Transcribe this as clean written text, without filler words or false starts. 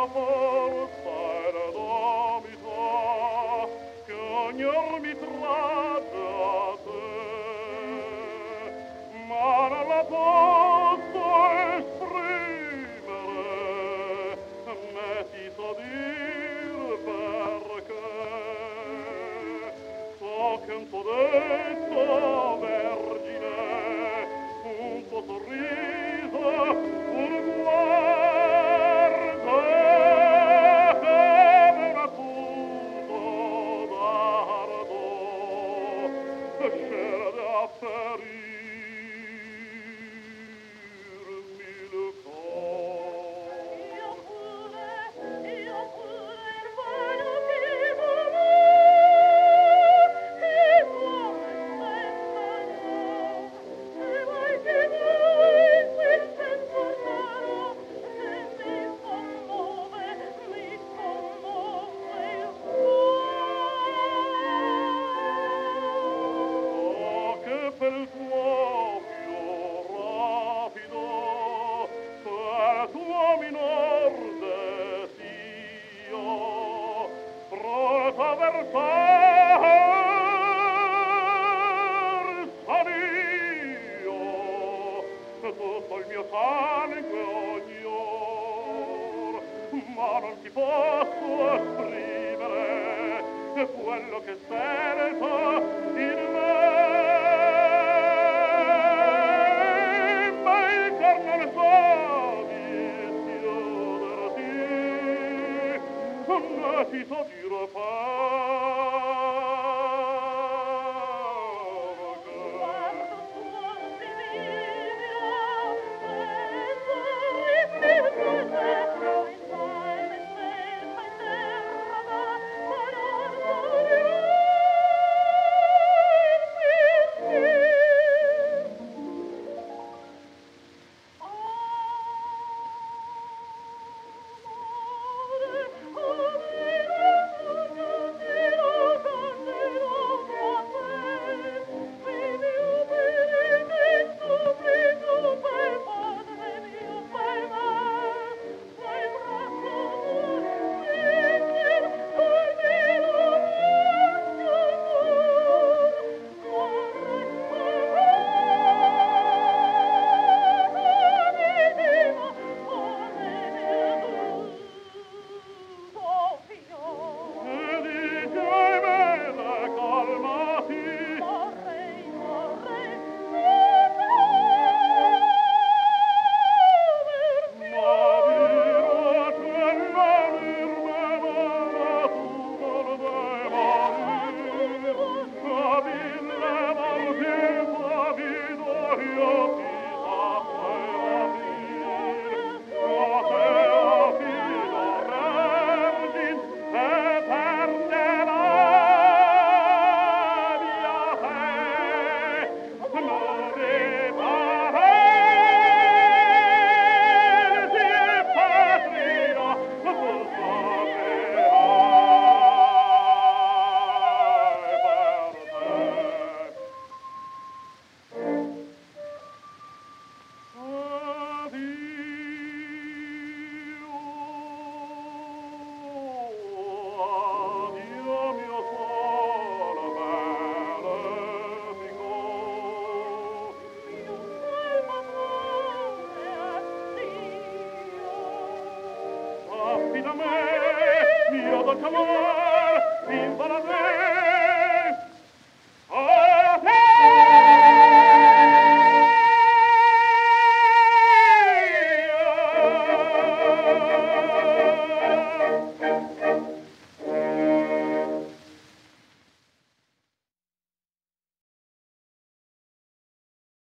forza e l'edomità che ogni or mi tragge a te, ma non la posso esprimere, né ti so dir perché. So che un tuo detto vergine, un tuo sorriso, un guardo come un acuto dardo scende a ferirmi il cor. Io pure il vano che Per il tuo più rapido, per il tuo minor desio, pronto a versar s'anio, tutto il mio sangue ogni or, ma non ti posso esprimere quello che sento in me. Ti so dire perché. guardo tuo Sibillio, riflettere, in mare stessa in terra, ma non Affida a me, mio dolce amor, in buona